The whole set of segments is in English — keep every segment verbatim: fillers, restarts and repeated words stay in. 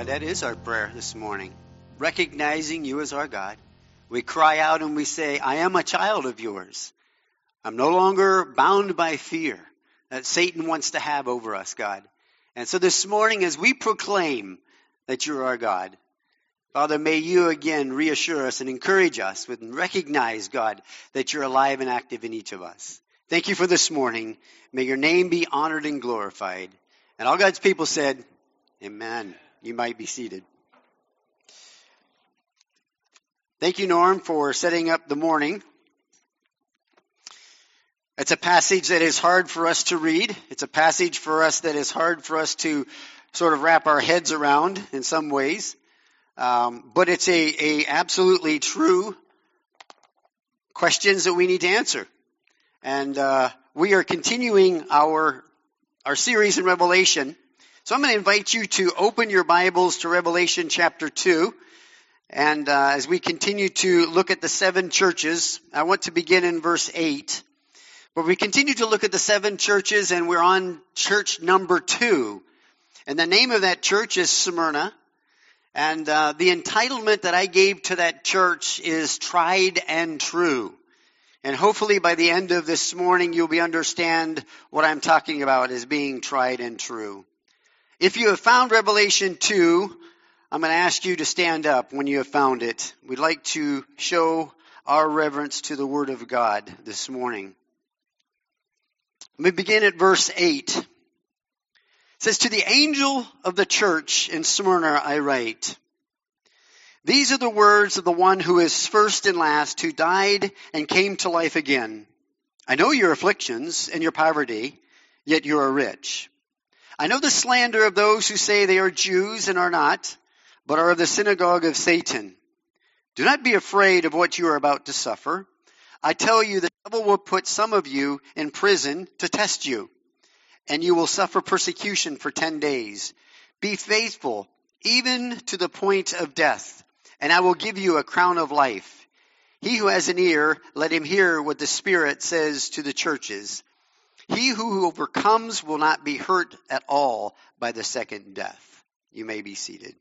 that is our prayer this morning. Recognizing you as our God, we cry out and we say, I am a child of yours. I'm no longer bound by fear that Satan wants to have over us, God. And so this morning, as we proclaim that you're our God, Father, may you again reassure us and encourage us and recognize, God, that you're alive and active in each of us. Thank you for this morning. May your name be honored and glorified. And all God's people said, amen. You might be seated. Thank you, Norm, for setting up the morning. It's a passage that is hard for us to read. It's a passage for us that is hard for us to sort of wrap our heads around in some ways. Um, but it's a, a absolutely true questions that we need to answer. And uh, we are continuing our our series in Revelation. So I'm going to invite you to open your Bibles to Revelation chapter two. And uh, as we continue to look at the seven churches, I want to begin in verse eight. But we continue to look at the seven churches, and we're on church number two. And the name of that church is Smyrna. And uh, the entitlement that I gave to that church is Tried and True. And hopefully by the end of this morning, you'll be understand what I'm talking about as being tried and true. If you have found Revelation two, I'm going to ask you to stand up when you have found it. We'd like to show our reverence to the Word of God this morning. Let me begin at verse eight. It says, to the angel of the church in Smyrna I write, these are the words of the one who is first and last, who died and came to life again. I know your afflictions and your poverty, yet you are rich. I know the slander of those who say they are Jews and are not, but are of the synagogue of Satan. Do not be afraid of what you are about to suffer. I tell you, the devil will put some of you in prison to test you, and you will suffer persecution for ten days. Be faithful, even to the point of death, and I will give you a crown of life. He who has an ear, let him hear what the Spirit says to the churches. He who overcomes will not be hurt at all by the second death. You may be seated.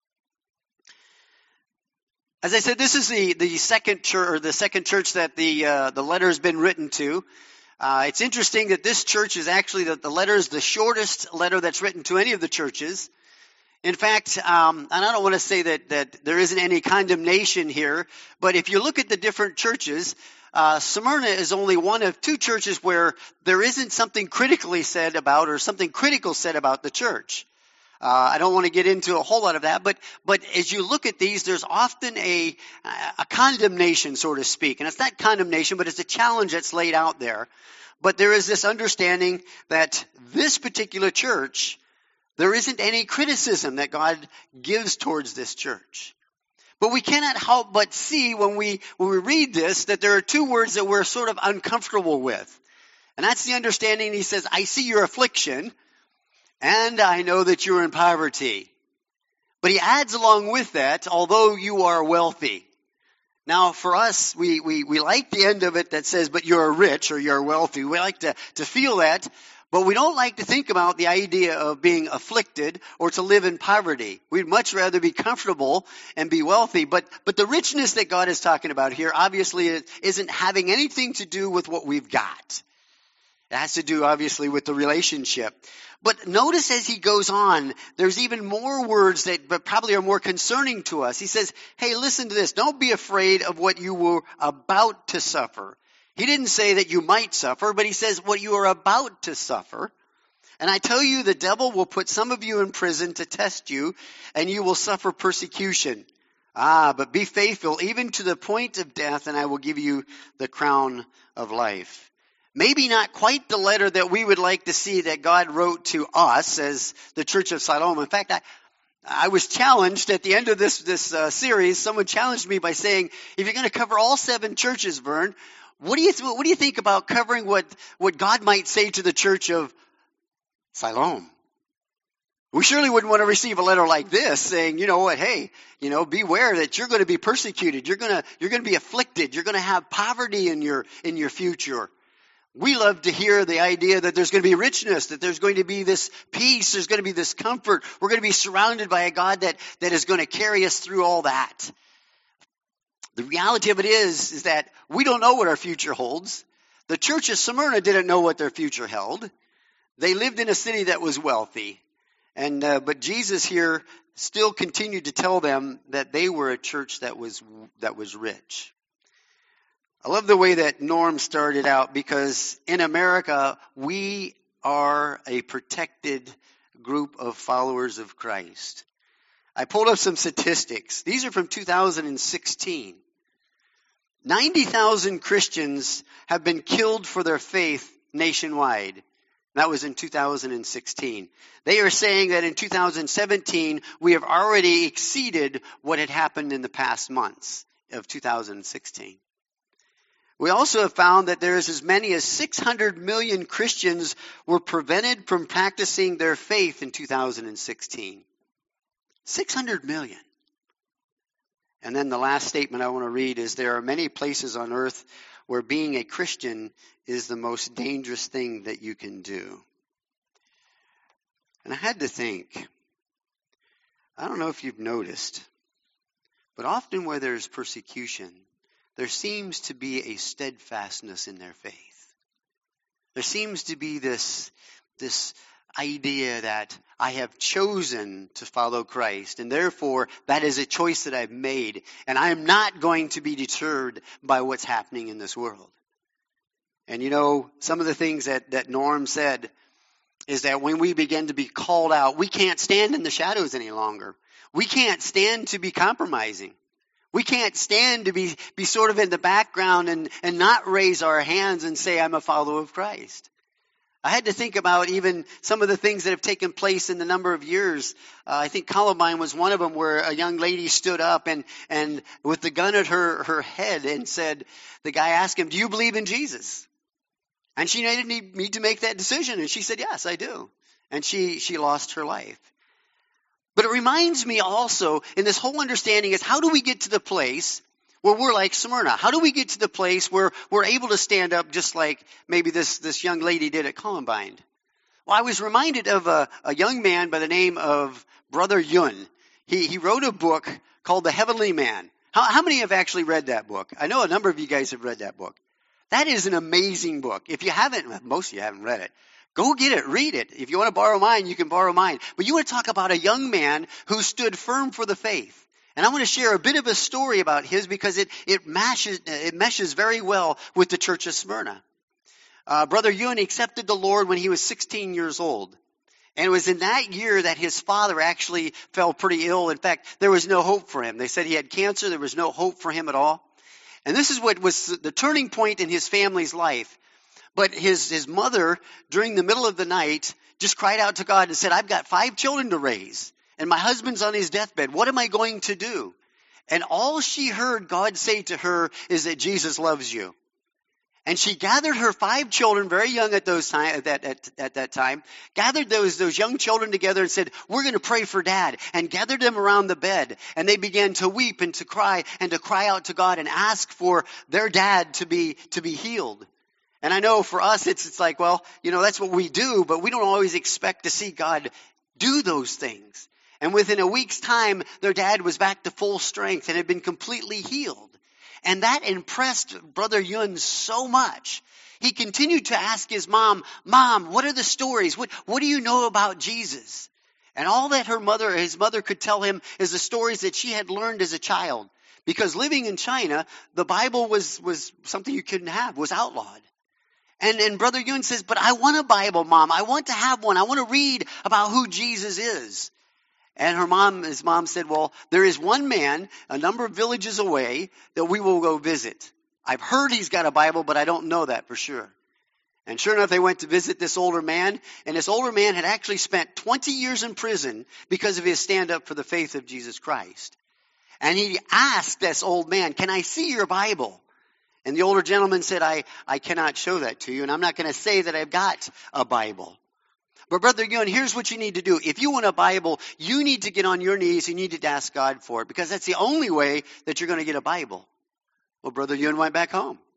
As I said, this is the, the second church, or the second church that the uh, the letter has been written to. Uh, it's interesting that this church is actually that the letter is the shortest letter that's written to any of the churches. In fact, um, and I don't want to say that that there isn't any condemnation here, but if you look at the different churches, uh, Smyrna is only one of two churches where there isn't something critically said about or something critical said about the church. Uh, I don't want to get into a whole lot of that, but but as you look at these, there's often a a condemnation, so to speak. And it's not condemnation, but it's a challenge that's laid out there. But there is this understanding that this particular church, there isn't any criticism that God gives towards this church. But we cannot help but see when we when we read this that there are two words that we're sort of uncomfortable with. And that's the understanding. He says, I see your affliction, and I know that you're in poverty. But he adds along with that, although you are wealthy. Now, for us, we, we, we like the end of it that says, but you're rich or you're wealthy. We like to, to feel that, but we don't like to think about the idea of being afflicted or to live in poverty. We'd much rather be comfortable and be wealthy. But, but the richness that God is talking about here obviously isn't having anything to do with what we've got. It has to do, obviously, with the relationship. But notice as he goes on, there's even more words that but probably are more concerning to us. He says, hey, listen to this. Don't be afraid of what you were about to suffer. He didn't say that you might suffer, but he says what you are about to suffer. And I tell you, the devil will put some of you in prison to test you, and you will suffer persecution. Ah, but be faithful even to the point of death, and I will give you the crown of life. Maybe not quite the letter that we would like to see that God wrote to us as the Church of Siloam. In fact, I, I was challenged at the end of this, this uh, series. Someone challenged me by saying, if you're going to cover all seven churches, Vern, what do you th- what do you think about covering what, what God might say to the Church of Siloam? We surely wouldn't want to receive a letter like this saying, you know what, hey, you know, beware that you're going to be persecuted. You're going to, you're going to be afflicted. You're going to have poverty in your, in your future. We love to hear the idea that there's going to be richness, that there's going to be this peace, there's going to be this comfort. We're going to be surrounded by a God that, that is going to carry us through all that. The reality of it is, is that we don't know what our future holds. The church of Smyrna didn't know what their future held. They lived in a city that was wealthy. And uh, but Jesus here still continued to tell them that they were a church that was that was rich. I love the way that Norm started out, because in America, we are a protected group of followers of Christ. I pulled up some statistics. These are from two thousand sixteen. ninety thousand Christians have been killed for their faith nationwide. That was in two thousand sixteen. They are saying that in two thousand seventeen, we have already exceeded what had happened in the past months of two thousand sixteen. We also have found that there is as many as six hundred million Christians were prevented from practicing their faith in two thousand sixteen. six hundred million. And then the last statement I want to read is, there are many places on earth where being a Christian is the most dangerous thing that you can do. And I had to think, I don't know if you've noticed, but often where there's persecution, there seems to be a steadfastness in their faith. There seems to be this, this idea that I have chosen to follow Christ, and therefore that is a choice that I've made, and I am not going to be deterred by what's happening in this world. And you know, some of the things that, that Norm said is that when we begin to be called out, we can't stand in the shadows any longer. We can't stand to be compromising. We can't stand to be, be sort of in the background and, and not raise our hands and say, I'm a follower of Christ. I had to think about even some of the things that have taken place in the number of years. Uh, I think Columbine was one of them, where a young lady stood up and, and with the gun at her, her head and said, the guy asked him, do you believe in Jesus? And she didn't need, need to make that decision. And she said, yes, I do. And she, she lost her life. But it reminds me also, in this whole understanding, is how do we get to the place where we're like Smyrna? How do we get to the place where we're able to stand up just like maybe this, this young lady did at Columbine? Well, I was reminded of a, a young man by the name of Brother Yun. He, he wrote a book called The Heavenly Man. How, how many have actually read that book? I know a number of you guys have read that book. That is an amazing book. If you haven't, most of you haven't read it, go get it, read it. If you want to borrow mine, you can borrow mine. But you want to talk about a young man who stood firm for the faith. And I want to share a bit of a story about his, because it, it, meshes, it meshes very well with the church of Smyrna. Uh, Brother Yun accepted the Lord when he was sixteen years old. And it was in that year that his father actually fell pretty ill. In fact, there was no hope for him. They said he had cancer. There was no hope for him at all. And this is what was the turning point in his family's life. But his, his mother, during the middle of the night, just cried out to God and said, I've got five children to raise, and my husband's on his deathbed. What am I going to do? And all she heard God say to her is that Jesus loves you. And she gathered her five children, very young at those time, at that, at, at that time, gathered those, those young children together and said, we're going to pray for Dad, and gathered them around the bed. And they began to weep and to cry and to cry out to God and ask for their dad to be, to be healed. And I know for us, it's, it's like, well, you know, that's what we do, but we don't always expect to see God do those things. And within a week's time, their dad was back to full strength and had been completely healed. And that impressed Brother Yun so much. He continued to ask his mom, Mom, what are the stories? What, what do you know about Jesus? And all that her mother, his mother could tell him is the stories that she had learned as a child. Because living in China, the Bible was, was something you couldn't have, was outlawed. And, and Brother Yun says, but I want a Bible, Mom. I want to have one. I want to read about who Jesus is. And her mom, his mom said, well, there is one man a number of villages away that we will go visit. I've heard he's got a Bible, but I don't know that for sure. And sure enough, they went to visit this older man. And this older man had actually spent twenty years in prison because of his stand up for the faith of Jesus Christ. And he asked this old man, can I see your Bible? And the older gentleman said, I, I cannot show that to you. And I'm not going to say that I've got a Bible. But Brother Yun, here's what you need to do. If you want a Bible, you need to get on your knees. You need to ask God for it, because that's the only way that you're going to get a Bible. Well, Brother Yun went back home.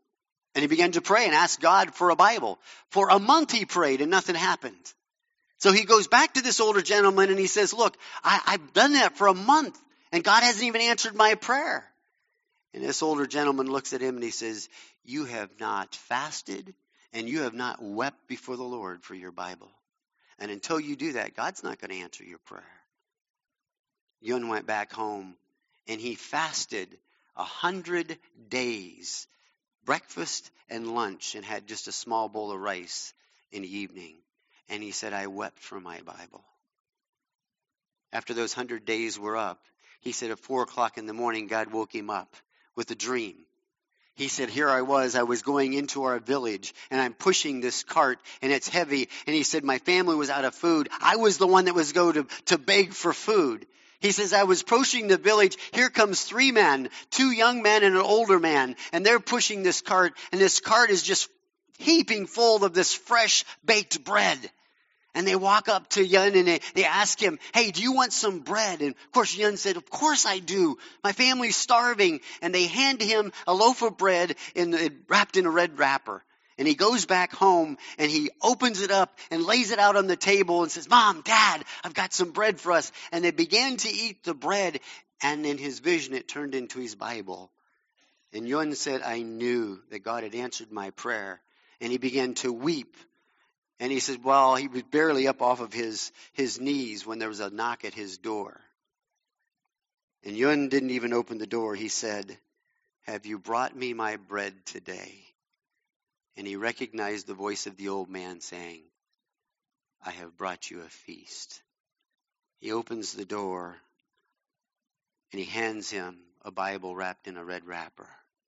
And he began to pray and ask God for a Bible. For a month he prayed and nothing happened. So he goes back to this older gentleman and he says, look, I, I've done that for a month and God hasn't even answered my prayer. And this older gentleman looks at him and he says, you have not fasted and you have not wept before the Lord for your Bible. And until you do that, God's not going to answer your prayer. Yun went back home and he fasted a hundred days, breakfast and lunch, and had just a small bowl of rice in the evening. And he said, I wept for my Bible. After those hundred days were up, he said at four o'clock in the morning, God woke him up with a dream. He said, here I was, I was going into our village and I'm pushing this cart and it's heavy. And he said, my family was out of food. I was the one that was going to, to beg for food. He says, I was approaching the village. Here comes three men, two young men and an older man. And they're pushing this cart and this cart is just heaping full of this fresh baked bread. And they walk up to Yun and they, they ask him, hey, do you want some bread? And of course Yun said, of course I do. My family's starving. And they hand him a loaf of bread in the, wrapped in a red wrapper. And he goes back home and he opens it up and lays it out on the table and says, Mom, Dad, I've got some bread for us. And they began to eat the bread. And in his vision, it turned into his Bible. And Yun said, I knew that God had answered my prayer. And he began to weep. And he said, well, he was barely up off of his, his knees when there was a knock at his door. And Yun didn't even open the door. He said, have you brought me my bread today? And he recognized the voice of the old man saying, I have brought you a feast. He opens the door and he hands him a Bible wrapped in a red wrapper.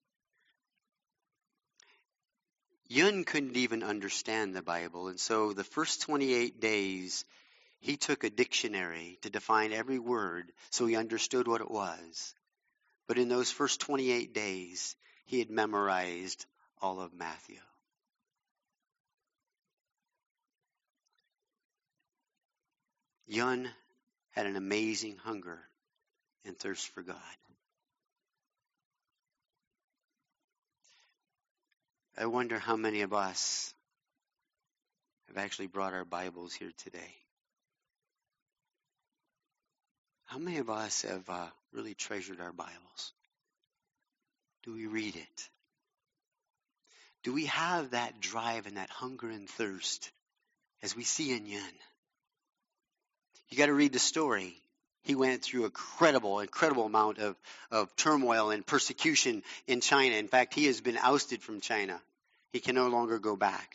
Yun couldn't even understand the Bible, and so the first twenty-eight days, he took a dictionary to define every word so he understood what it was. But in those first twenty-eight days, he had memorized all of Matthew. Yun had an amazing hunger and thirst for God. I wonder how many of us have actually brought our Bibles here today. How many of us have uh, really treasured our Bibles? Do we read it? Do we have that drive and that hunger and thirst as we see in Yun? You got to read the story. He went through a incredible, incredible amount of, of turmoil and persecution in China. In fact, he has been ousted from China. He can no longer go back.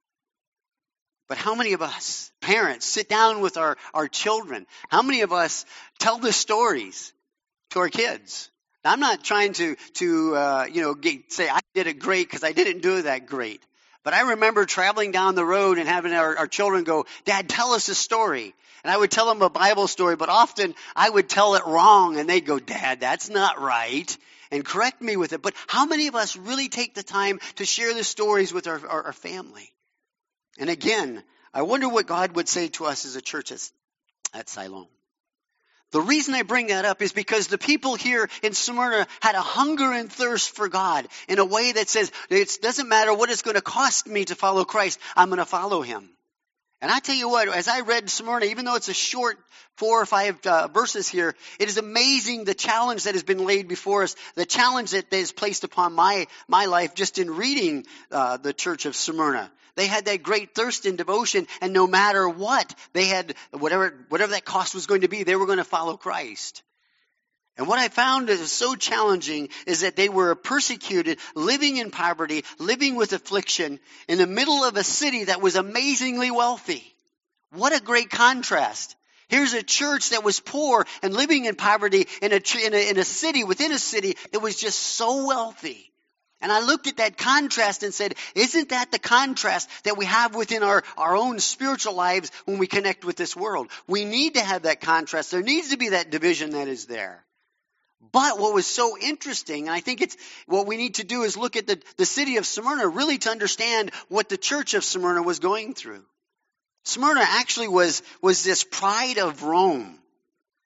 But how many of us, parents, sit down with our, our children? How many of us tell the stories to our kids? Now, I'm not trying to, to uh, you know, get, say I did it great because I didn't do that great. But I remember traveling down the road and having our, our children go, Dad, tell us a story. And I would tell them a Bible story, but often I would tell it wrong. And they'd go, Dad, that's not right. And correct me with it. But how many of us really take the time to share the stories with our, our, our family? And again, I wonder what God would say to us as a church at, at Siloam. The reason I bring that up is because the people here in Smyrna had a hunger and thirst for God in a way that says, it doesn't matter what it's going to cost me to follow Christ, I'm going to follow him. And I tell you what, as I read Smyrna, even though it's a short four or five uh, verses here, it is amazing the challenge that has been laid before us, the challenge that is placed upon my, my life just in reading uh, the church of Smyrna. They had that great thirst and devotion, and no matter what, they had whatever whatever that cost was going to be, they were going to follow Christ. And what I found is so challenging is that they were persecuted, living in poverty, living with affliction, in the middle of a city that was amazingly wealthy. What a great contrast. Here's a church that was poor and living in poverty in a, in a, in a city, within a city that was just so wealthy. And I looked at that contrast and said, isn't that the contrast that we have within our, our own spiritual lives when we connect with this world? We need to have that contrast. There needs to be that division that is there. But what was so interesting, and I think it's what we need to do is look at the, the city of Smyrna really to understand what the church of Smyrna was going through. Smyrna actually was, was this pride of Rome.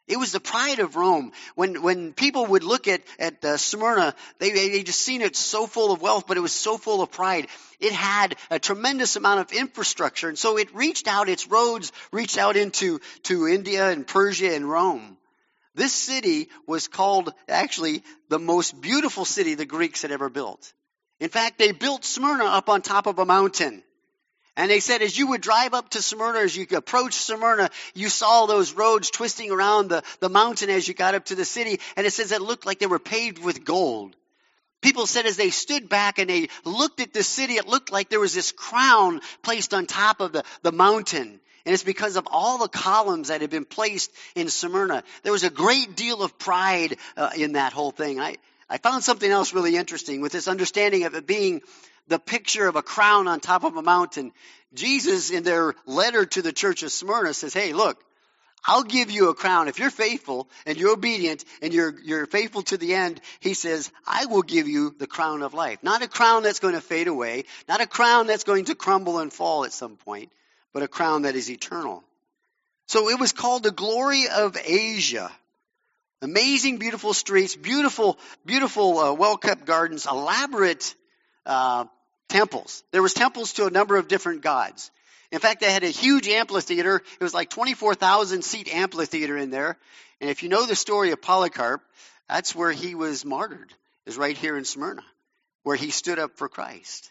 It was the pride of Rome. When when people would look at at uh, Smyrna, they they just seen it so full of wealth, but it was so full of pride. It had a tremendous amount of infrastructure, and so it reached out. Its roads reached out into to India and Persia and Rome. This city was called actually the most beautiful city the Greeks had ever built. In fact, they built Smyrna up on top of a mountain. And they said as you would drive up to Smyrna, as you approach Smyrna, you saw those roads twisting around the, the mountain as you got up to the city. And it says it looked like they were paved with gold. People said as they stood back and they looked at the city, it looked like there was this crown placed on top of the, the mountain. And it's because of all the columns that had been placed in Smyrna. There was a great deal of pride uh, in that whole thing. I, I found something else really interesting with this understanding of it being the picture of a crown on top of a mountain. Jesus, in their letter to the church of Smyrna, says, hey, look, I'll give you a crown. If you're faithful and you're obedient and you're, you're faithful to the end, he says, I will give you the crown of life. Not a crown that's going to fade away, not a crown that's going to crumble and fall at some point, but a crown that is eternal. So it was called the glory of Asia. Amazing, beautiful streets, beautiful, beautiful, uh, well-kept gardens, elaborate uh temples. There was temples to a number of different gods. In fact, they had a huge amphitheater. It was like twenty-four thousand seat amphitheater in there. And if you know the story of Polycarp, that's where he was martyred, is right here in Smyrna, where he stood up for Christ.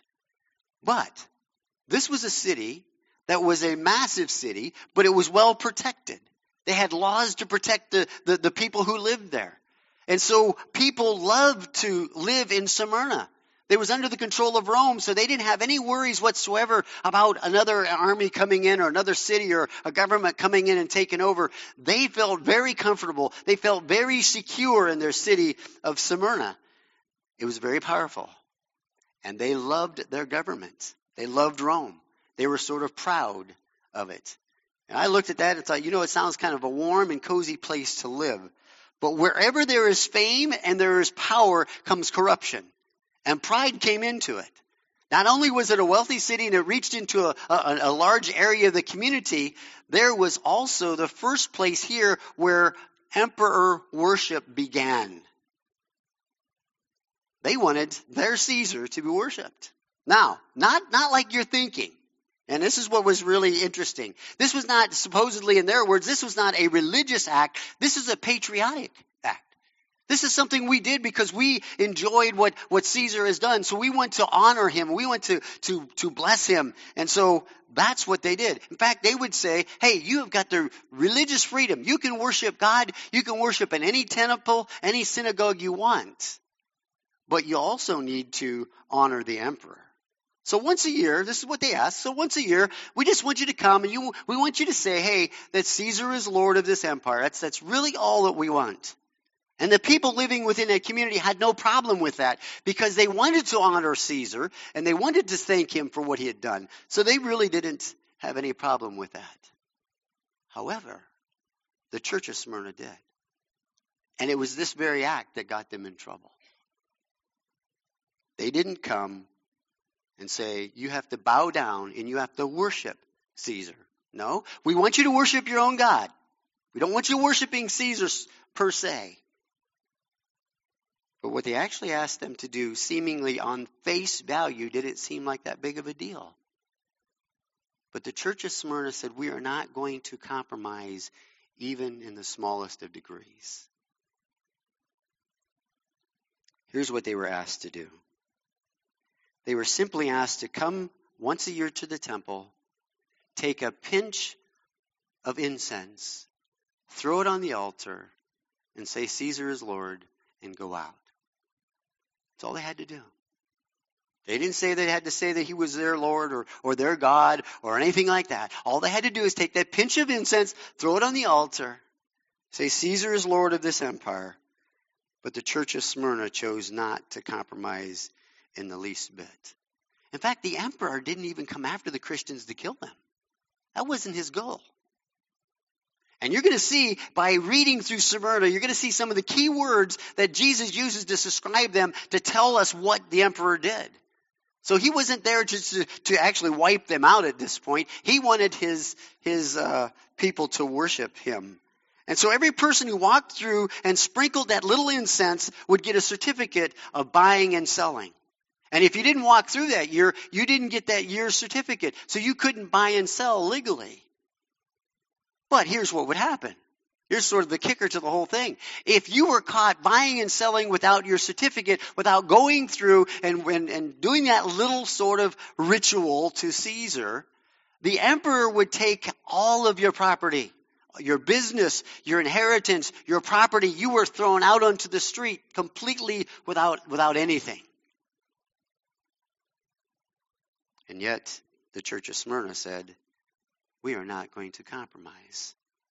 But this was a city that was a massive city, but it was well protected. They had laws to protect the, the, the people who lived there. And so people loved to live in Smyrna. They was under the control of Rome, so they didn't have any worries whatsoever about another army coming in or another city or a government coming in and taking over. They felt very comfortable. They felt very secure in their city of Smyrna. It was very powerful. And they loved their government. They loved Rome. They were sort of proud of it. And I looked at that and thought, you know, it sounds kind of a warm and cozy place to live. But wherever there is fame and there is power comes corruption. And pride came into it. Not only was it a wealthy city and it reached into a, a, a large area of the community, there was also the first place here where emperor worship began. They wanted their Caesar to be worshipped. Now, not, not like you're thinking. And this is what was really interesting. This was not, supposedly in their words, this was not a religious act. This is a patriotic act. This is something we did because we enjoyed what, what Caesar has done. So we want to honor him. We want to, to, to bless him. And so that's what they did. In fact, they would say, hey, you have got the religious freedom. You can worship God. You can worship in any temple, any synagogue you want. But you also need to honor the emperor. So once a year, this is what they ask. So once a year, we just want you to come and you, we want you to say, hey, that Caesar is Lord of this empire. That's, that's really all that we want. And the people living within that community had no problem with that because they wanted to honor Caesar and they wanted to thank him for what he had done. So they really didn't have any problem with that. However, the church of Smyrna did. And it was this very act that got them in trouble. They didn't come and say, you have to bow down and you have to worship Caesar. No, we want you to worship your own God. We don't want you worshiping Caesar per se. But what they actually asked them to do, seemingly on face value, didn't seem like that big of a deal. But the church of Smyrna said, we are not going to compromise even in the smallest of degrees. Here's what they were asked to do. They were simply asked to come once a year to the temple, take a pinch of incense, throw it on the altar, and say, Caesar is Lord, and go out. That's all they had to do. They didn't say they had to say that he was their Lord or, or their God or anything like that. All they had to do is take that pinch of incense, throw it on the altar, say Caesar is Lord of this empire. But the church of Smyrna chose not to compromise in the least bit. In fact, the emperor didn't even come after the Christians to kill them. That wasn't his goal. And you're going to see, by reading through Smyrna, you're going to see some of the key words that Jesus uses to describe them to tell us what the emperor did. So he wasn't there just to, to actually wipe them out at this point. He wanted his, his uh, people to worship him. And so every person who walked through and sprinkled that little incense would get a certificate of buying and selling. And if you didn't walk through that year, you didn't get that year's certificate. So you couldn't buy and sell legally. But here's what would happen. Here's sort of the kicker to the whole thing. If you were caught buying and selling without your certificate, without going through and, and, and doing that little sort of ritual to Caesar, the emperor would take all of your property, your business, your inheritance, your property. You were thrown out onto the street completely without, without anything. And yet, the church of Smyrna said, we are not going to compromise.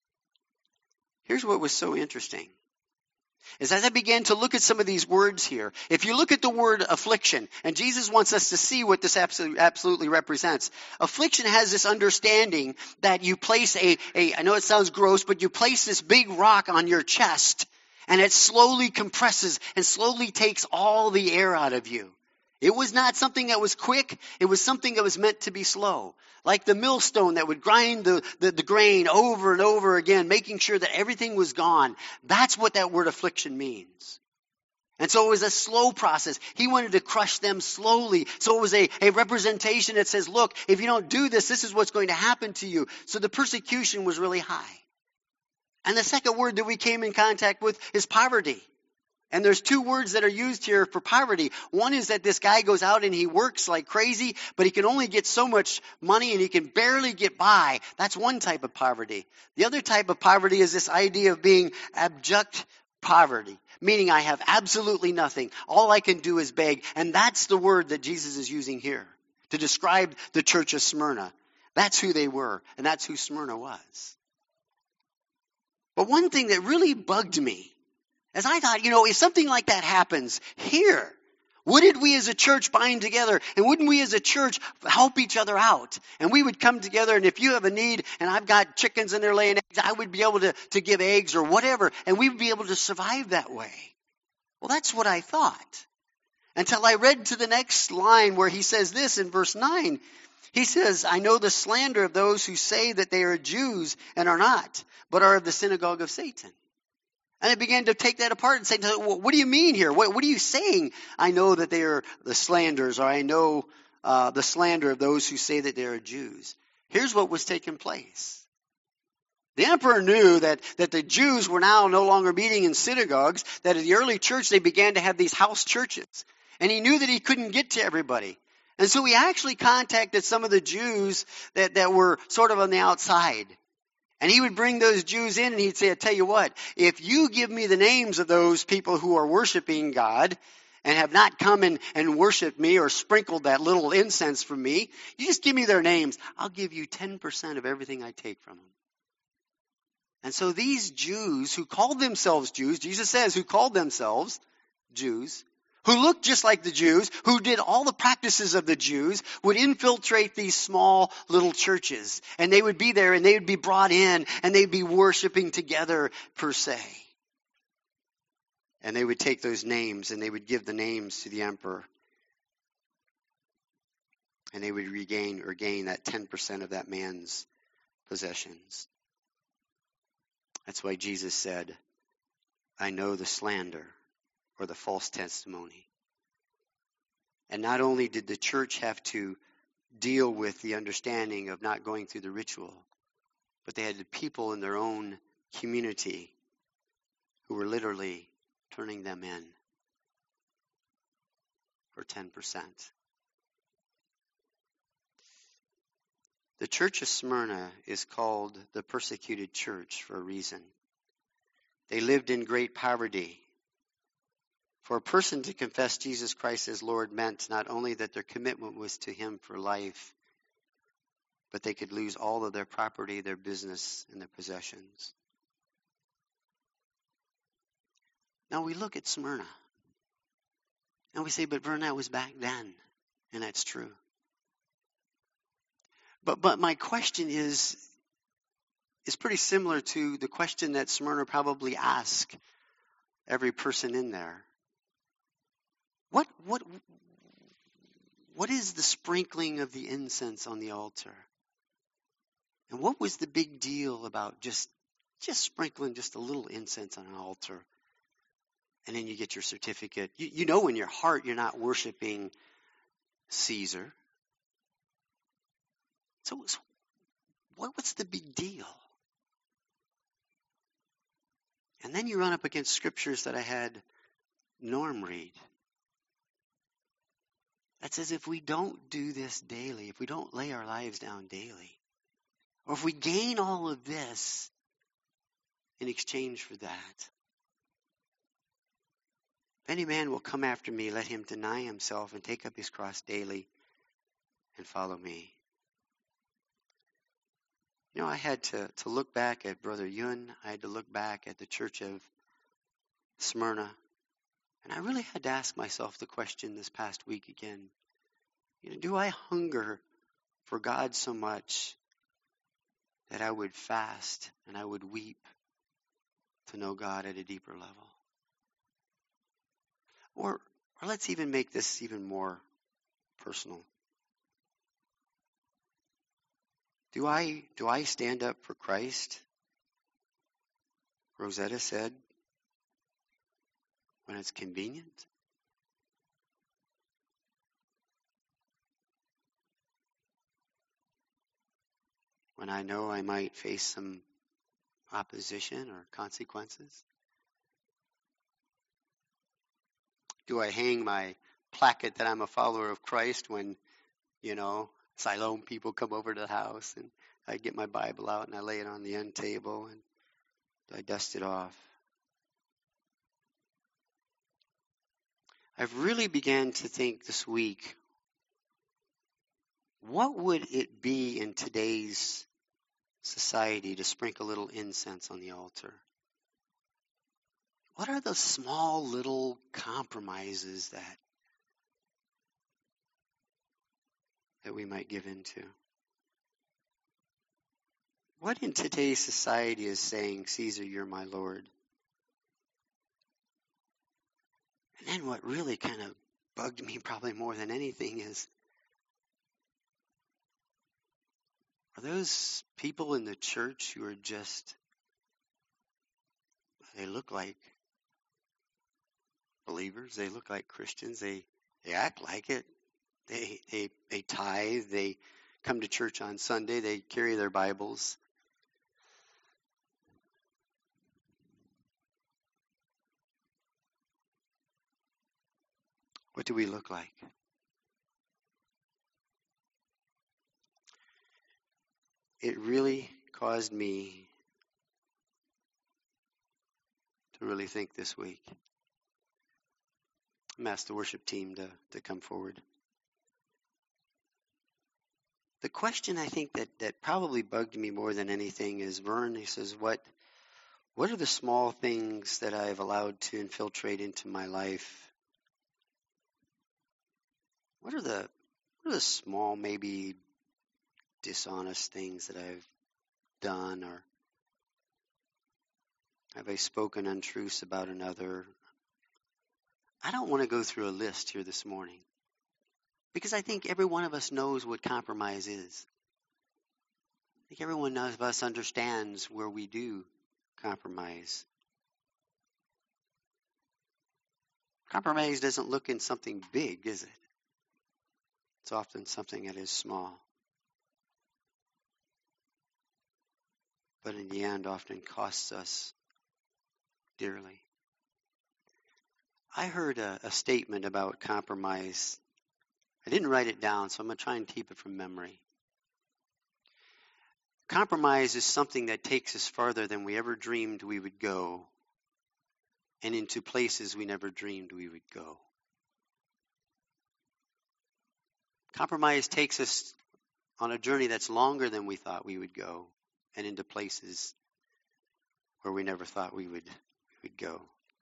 Here's what was so interesting. Is as I began to look at some of these words here, if you look at the word affliction, and Jesus wants us to see what this absolutely, absolutely represents. Affliction has this understanding that you place a, a, I know it sounds gross, but you place this big rock on your chest, and it slowly compresses and slowly takes all the air out of you. It was not something that was quick. It was something that was meant to be slow. Like the millstone that would grind the, the, the grain over and over again, making sure that everything was gone. That's what that word affliction means. And so it was a slow process. He wanted to crush them slowly. So it was a, a representation that says, look, if you don't do this, this is what's going to happen to you. So the persecution was really high. And the second word that we came in contact with is poverty. And there's two words that are used here for poverty. One is that this guy goes out and he works like crazy, but he can only get so much money and he can barely get by. That's one type of poverty. The other type of poverty is this idea of being abject poverty, meaning I have absolutely nothing. All I can do is beg. And that's the word that Jesus is using here to describe the church of Smyrna. That's who they were, and that's who Smyrna was. But one thing that really bugged me, as I thought, you know, if something like that happens here, wouldn't we as a church bind together? And wouldn't we as a church help each other out? And we would come together, and if you have a need, and I've got chickens and they're laying eggs, I would be able to, to give eggs or whatever, and we would be able to survive that way. Well, that's what I thought. Until I read to the next line where he says this in verse nine. He says, I know the slander of those who say that they are Jews and are not, but are of the synagogue of Satan. And I began to take that apart and say, well, what do you mean here? What, what are you saying? I know that they are the slanders, or I know uh, the slander of those who say that they are Jews. Here's what was taking place. The emperor knew that, that the Jews were now no longer meeting in synagogues, that in the early church they began to have these house churches. And he knew that he couldn't get to everybody. And so he actually contacted some of the Jews that, that were sort of on the outside. And he would bring those Jews in and he'd say, I tell you what, if you give me the names of those people who are worshiping God and have not come and, and worshiped me or sprinkled that little incense from me, you just give me their names. I'll give you ten percent of everything I take from them. And so these Jews who called themselves Jews, Jesus says who called themselves Jews, who looked just like the Jews, who did all the practices of the Jews, would infiltrate these small little churches. And they would be there and they would be brought in and they'd be worshiping together per se. And they would take those names and they would give the names to the emperor. And they would regain or gain that ten percent of that man's possessions. That's why Jesus said, I know the slander, or the false testimony. And not only did the church have to deal with the understanding of not going through the ritual, but they had the people in their own community who were literally turning them in for ten percent. The church of Smyrna is called the persecuted church for a reason. They lived in great poverty. For a person to confess Jesus Christ as Lord meant not only that their commitment was to Him for life, but they could lose all of their property, their business, and their possessions. Now we look at Smyrna, and we say, but Vern, that was back then, and that's true. But but my question is, is pretty similar to the question that Smyrna probably asked every person in there. What what what is the sprinkling of the incense on the altar? And what was the big deal about just just sprinkling just a little incense on an altar. And then you get your certificate. You, you know in your heart you're not worshiping Caesar. So, so what, what's the big deal? And then you run up against scriptures that I had Norm read. That says if we don't do this daily, if we don't lay our lives down daily, or if we gain all of this in exchange for that, if any man will come after me, let him deny himself and take up his cross daily and follow me. You know, I had to, to look back at Brother Yun. I had to look back at the church of Smyrna. And I really had to ask myself the question this past week again. You know, do I hunger for God so much that I would fast and I would weep to know God at a deeper level? Or, or let's even make this even more personal. Do I, do I stand up for Christ? Rosetta said, when it's convenient? When I know I might face some opposition or consequences? Do I hang my placket that I'm a follower of Christ when, you know, Siloam people come over to the house and I get my Bible out and I lay it on the end table and I dust it off? I've really began to think this week, what would it be in today's society to sprinkle a little incense on the altar? What are the small little compromises that that we might give into? What in today's society is saying, Caesar, you're my Lord? And then what really kind of bugged me probably more than anything is, are those people in the church who are just, they look like believers, they look like Christians, they, they act like it, they, they, they tithe, they come to church on Sunday, they carry their Bibles. What do we look like? It really caused me to really think this week. I'm asked the worship team to, to come forward. The question I think that, that probably bugged me more than anything is Vern, he says, what what are the small things that I've allowed to infiltrate into my life? What are the what are the small, maybe dishonest things that I've done, or have I spoken untruths about another? I don't want to go through a list here this morning, because I think every one of us knows what compromise is. I think every one of us understands where we do compromise. Compromise doesn't look in something big, is it? It's often something that is small. But in the end, often costs us dearly. I heard a, a statement about compromise. I didn't write it down, so I'm going to try and keep it from memory. Compromise is something that takes us farther than we ever dreamed we would go, and into places we never dreamed we would go. Compromise takes us on a journey that's longer than we thought we would go, and into places where we never thought we would, we would go.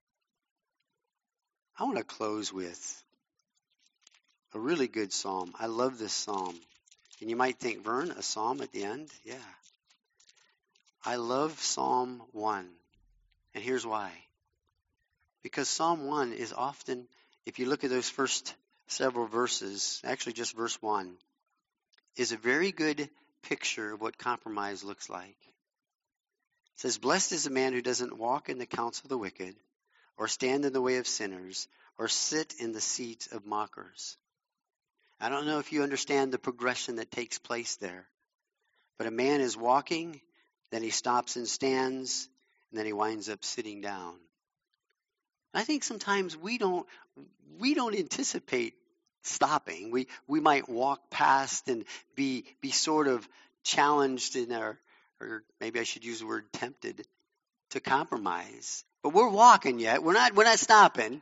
I want to close with a really good psalm. I love this psalm. And you might think, Vern, a psalm at the end? Yeah. I love Psalm one. And here's why. Because Psalm one is often, if you look at those first several verses, actually just verse one, is a very good picture of what compromise looks like. It says, blessed is the man who doesn't walk in the counsel of the wicked, or stand in the way of sinners, or sit in the seat of mockers. I don't know if you understand the progression that takes place there. But a man is walking, then he stops and stands, and then he winds up sitting down. I think sometimes we don't we don't anticipate stopping. We we might walk past and be be sort of challenged in our, or maybe I should use the word tempted, to compromise. But we're walking yet. We're not we're not stopping.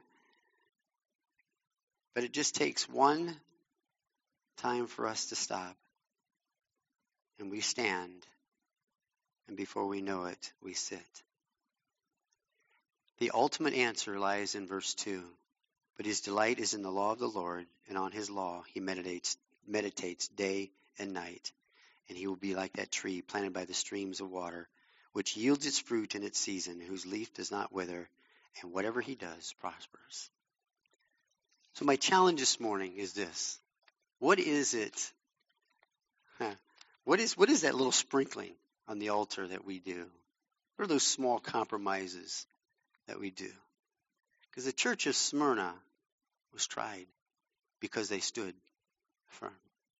But it just takes one time for us to stop. And we stand, and before we know it, we sit. The ultimate answer lies in verse two. But his delight is in the law of the Lord, and on his law he meditates meditates day and night. And he will be like that tree planted by the streams of water, which yields its fruit in its season, whose leaf does not wither, and whatever he does prospers. So my challenge this morning is this. What is it? Huh, what is what is that little sprinkling on the altar that we do? What are those small compromises that we do? Because the church of Smyrna was tried because they stood firm.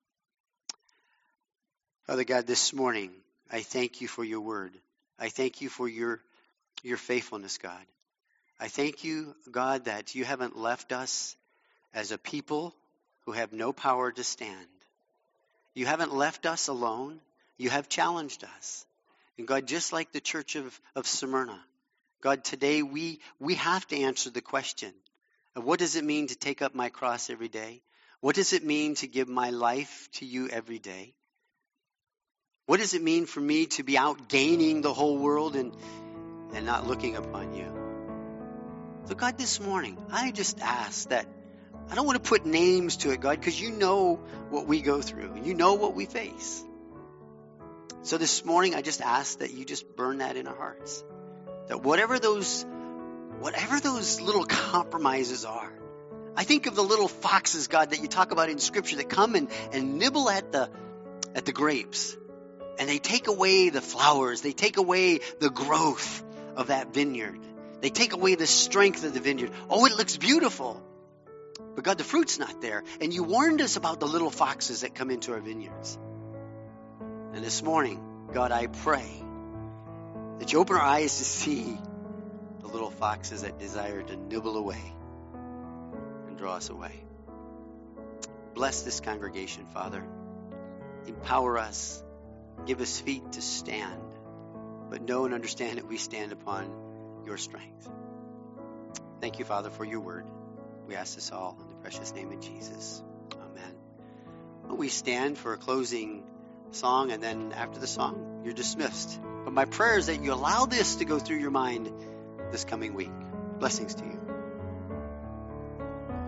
Father God, this morning, I thank you for your word. I thank you for your, your faithfulness, God. I thank you, God, that you haven't left us as a people who have no power to stand. You haven't left us alone. You have challenged us. And God, just like the church of, of Smyrna, God, today we, we have to answer the question of what does it mean to take up my cross every day? What does it mean to give my life to you every day? What does it mean for me to be out gaining the whole world and, and not looking upon you? So God, this morning, I just ask that, I don't want to put names to it, God, because you know what we go through. You know what we face. So this morning, I just ask that you just burn that in our hearts. That whatever those, whatever those little compromises are, I think of the little foxes, God, that you talk about in Scripture that come and, and nibble at the, at the grapes. And they take away the flowers. They take away the growth of that vineyard. They take away the strength of the vineyard. Oh, it looks beautiful. But God, the fruit's not there. And you warned us about the little foxes that come into our vineyards. And this morning, God, I pray that you open our eyes to see the little foxes that desire to nibble away and draw us away. Bless this congregation, Father. Empower us. Give us feet to stand. But know and understand that we stand upon your strength. Thank you, Father, for your word. We ask this all in the precious name of Jesus. Amen. Well, we stand for a closing song, and then after the song, you're dismissed. But my prayer is that you allow this to go through your mind this coming week. Blessings to you.